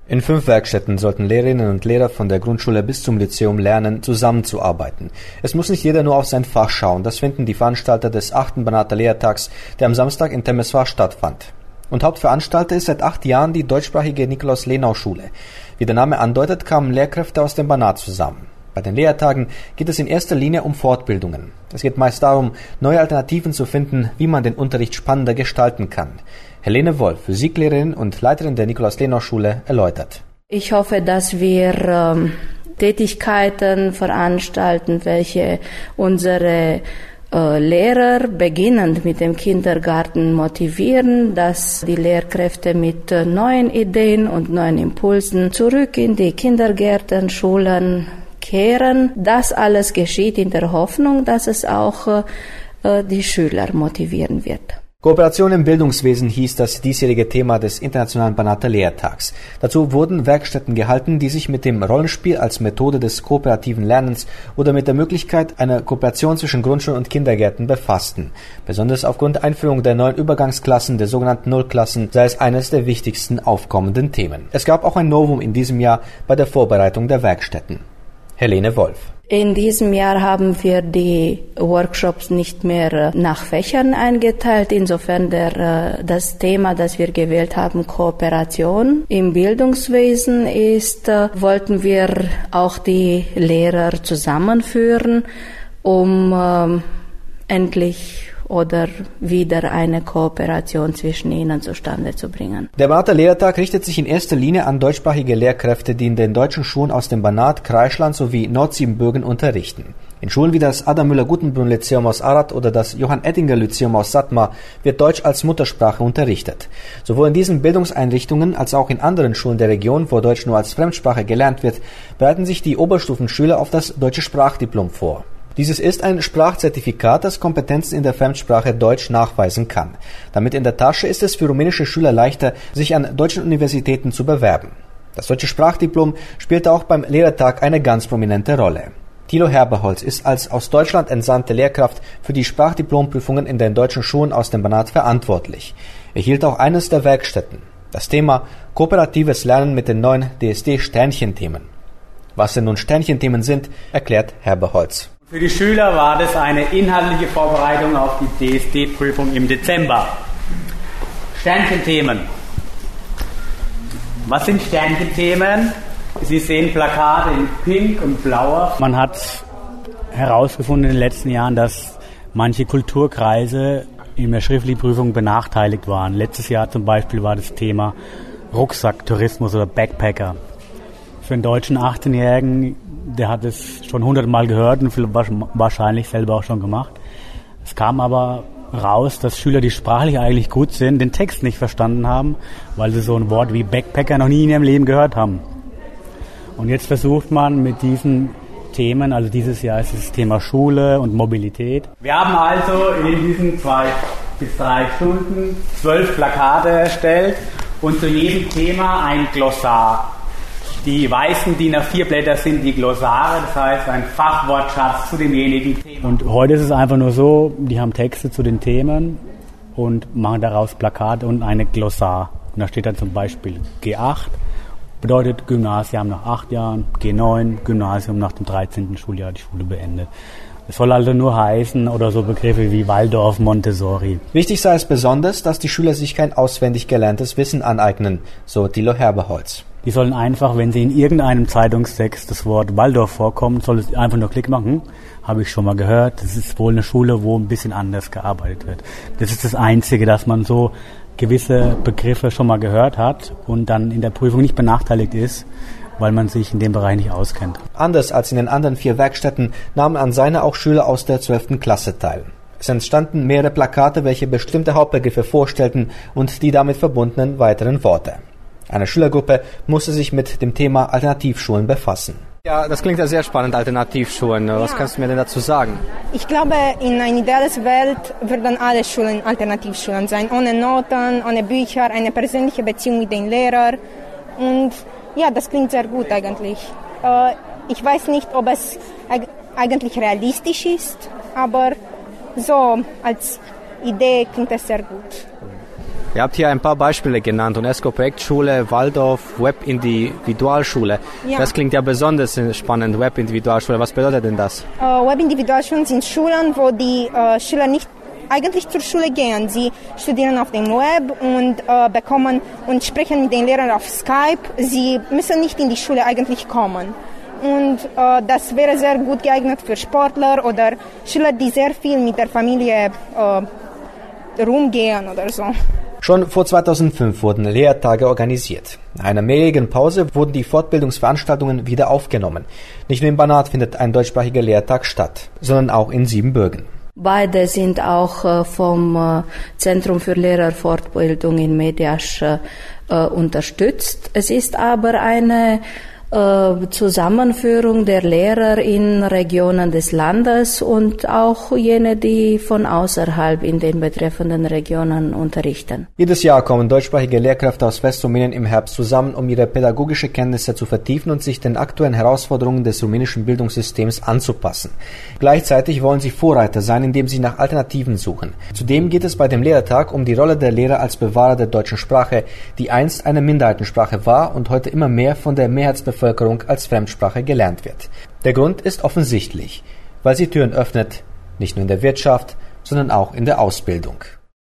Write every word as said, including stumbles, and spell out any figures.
In fünf Werkstätten sollten Lehrerinnen und Lehrer von der Grundschule bis zum Lyzeum lernen, zusammenzuarbeiten. Es muss nicht jeder nur auf sein Fach schauen, das finden die Veranstalter des achten Banater Lehrtags, der am Samstag in Temeswar stattfand. Und Hauptveranstalter ist seit acht Jahren die deutschsprachige Nikolaus-Lenau-Schule. Wie der Name andeutet, kamen Lehrkräfte aus dem Banat zusammen. Bei den Lehrtagen geht es in erster Linie um Fortbildungen. Es geht meist darum, neue Alternativen zu finden, wie man den Unterricht spannender gestalten kann. Helene Wolf, Physiklehrerin und Leiterin der Nikolaus-Lenau-Schule, erläutert. Ich hoffe, dass wir ähm, Tätigkeiten veranstalten, welche unsere äh, Lehrer beginnend mit dem Kindergarten motivieren, dass die Lehrkräfte mit äh, neuen Ideen und neuen Impulsen zurück in die Kindergärten, Schulen kehren. Das alles geschieht in der Hoffnung, dass es auch äh, die Schüler motivieren wird. Kooperation im Bildungswesen hieß das diesjährige Thema des Internationalen Banater Lehrtags. Dazu wurden Werkstätten gehalten, die sich mit dem Rollenspiel als Methode des kooperativen Lernens oder mit der Möglichkeit einer Kooperation zwischen Grundschulen und Kindergärten befassten. Besonders aufgrund der Einführung der neuen Übergangsklassen, der sogenannten Nullklassen, sei es eines der wichtigsten aufkommenden Themen. Es gab auch ein Novum in diesem Jahr bei der Vorbereitung der Werkstätten. Helene Wolf. In diesem Jahr haben wir die Workshops nicht mehr nach Fächern eingeteilt. Insofern der, das Thema, das wir gewählt haben, Kooperation im Bildungswesen ist, wollten wir auch die Lehrer zusammenführen, um ähm, endlich oder wieder eine Kooperation zwischen ihnen zustande zu bringen. Der Banater Lehrtag richtet sich in erster Linie an deutschsprachige Lehrkräfte, die in den deutschen Schulen aus dem Banat, Kreisland sowie Nordsiebenbürgen unterrichten. In Schulen wie das Adam Müller-Gutenbrunn-Lyzeum aus Arad oder das Johann-Ettinger-Lyzeum aus Sattmar wird Deutsch als Muttersprache unterrichtet. Sowohl in diesen Bildungseinrichtungen als auch in anderen Schulen der Region, wo Deutsch nur als Fremdsprache gelernt wird, bereiten sich die Oberstufenschüler auf das deutsche Sprachdiplom vor. Dieses ist ein Sprachzertifikat, das Kompetenzen in der Fremdsprache Deutsch nachweisen kann. Damit in der Tasche ist es für rumänische Schüler leichter, sich an deutschen Universitäten zu bewerben. Das deutsche Sprachdiplom spielte auch beim Lehrertag eine ganz prominente Rolle. Thilo Herberholz ist als aus Deutschland entsandte Lehrkraft für die Sprachdiplompprüfungen in den deutschen Schulen aus dem Banat verantwortlich. Er hielt auch eines der Werkstätten. Das Thema kooperatives Lernen mit den neuen D S D-Sternchenthemen. Was denn nun Sternchenthemen sind, erklärt Herberholz. Für die Schüler war das eine inhaltliche Vorbereitung auf die D S D-Prüfung im Dezember. Sternchenthemen. Was sind Sternchenthemen? Sie sehen Plakate in pink und blauer. Man hat herausgefunden in den letzten Jahren, dass manche Kulturkreise in der schriftlichen Prüfung benachteiligt waren. Letztes Jahr zum Beispiel war das Thema Rucksacktourismus oder Backpacker. Für einen deutschen achtzehnjährigen, der hat es schon hundertmal gehört und wahrscheinlich selber auch schon gemacht. Es kam aber raus, dass Schüler, die sprachlich eigentlich gut sind, den Text nicht verstanden haben, weil sie so ein Wort wie Backpacker noch nie in ihrem Leben gehört haben. Und jetzt versucht man mit diesen Themen, also dieses Jahr ist das Thema Schule und Mobilität. Wir haben also in diesen zwei bis drei Stunden zwölf Plakate erstellt und zu jedem Thema ein Glossar. Die weißen D I N A vier Blätter sind die Glossare, das heißt ein Fachwortschatz zu demjenigen Thema. Und heute ist es einfach nur so, die haben Texte zu den Themen und machen daraus Plakate und eine Glossar. Und da steht dann zum Beispiel G acht, bedeutet Gymnasium nach acht Jahren, G neun, Gymnasium nach dem dreizehnten Schuljahr die Schule beendet. Es soll also nur heißen oder so Begriffe wie Waldorf, Montessori. Wichtig sei es besonders, dass die Schüler sich kein auswendig gelerntes Wissen aneignen, so Thilo Herberholz. Die sollen einfach, wenn sie in irgendeinem Zeitungstext das Wort Waldorf vorkommt, soll es einfach nur Klick machen. Habe ich schon mal gehört. Das ist wohl eine Schule, wo ein bisschen anders gearbeitet wird. Das ist das Einzige, dass man so gewisse Begriffe schon mal gehört hat und dann in der Prüfung nicht benachteiligt ist, weil man sich in dem Bereich nicht auskennt. Anders als in den anderen vier Werkstätten nahmen an seiner auch Schüler aus der zwölften Klasse teil. Es entstanden mehrere Plakate, welche bestimmte Hauptbegriffe vorstellten und die damit verbundenen weiteren Worte. Eine Schülergruppe musste sich mit dem Thema Alternativschulen befassen. Ja, das klingt ja sehr spannend, Alternativschulen. Was ja. kannst du mir denn dazu sagen? Ich glaube, in einer idealen Welt würden alle Schulen Alternativschulen sein. Ohne Noten, ohne Bücher, eine persönliche Beziehung mit den Lehrern. Und ja, das klingt sehr gut eigentlich. Ich weiß nicht, ob es eigentlich realistisch ist, aber so als Idee klingt es sehr gut. Ihr habt hier ein paar Beispiele genannt, UNESCO-Projektschule, Waldorf, Web-Individualschule. Ja. Das klingt ja besonders spannend, Web-Individualschule. Was bedeutet denn das? Uh, Web-Individualschulen sind Schulen, wo die uh, Schüler nicht eigentlich zur Schule gehen. Sie studieren auf dem Web und uh, bekommen und sprechen mit den Lehrern auf Skype. Sie müssen nicht in die Schule eigentlich kommen. Und uh, das wäre sehr gut geeignet für Sportler oder Schüler, die sehr viel mit der Familie uh, rumgehen oder so. Schon vor zweitausendfünf wurden Lehrtage organisiert. Nach einer mehrjährigen Pause wurden die Fortbildungsveranstaltungen wieder aufgenommen. Nicht nur in Banat findet ein deutschsprachiger Lehrtag statt, sondern auch in Siebenbürgen. Beide sind auch äh, vom äh, Zentrum für Lehrerfortbildung in Mediasch äh, unterstützt. Es ist aber eine äh, Zusammenführung der Lehrer in Regionen des Landes und auch jene, die von außerhalb in den betreffenden Regionen unterrichten. Jedes Jahr kommen deutschsprachige Lehrkräfte aus Westrumänien im Herbst zusammen, um ihre pädagogische Kenntnisse zu vertiefen und sich den aktuellen Herausforderungen des rumänischen Bildungssystems anzupassen. Gleichzeitig wollen sie Vorreiter sein, indem sie nach Alternativen suchen. Zudem geht es bei dem Lehrertag um die Rolle der Lehrer als Bewahrer der deutschen Sprache, die einst eine Minderheitensprache war und heute immer mehr von der Mehrheitsbevölkerung als Fremdsprache gelernt wird. Der Grund ist offensichtlich, weil sie Türen öffnet, nicht nur in der Wirtschaft, sondern auch in der Ausbildung.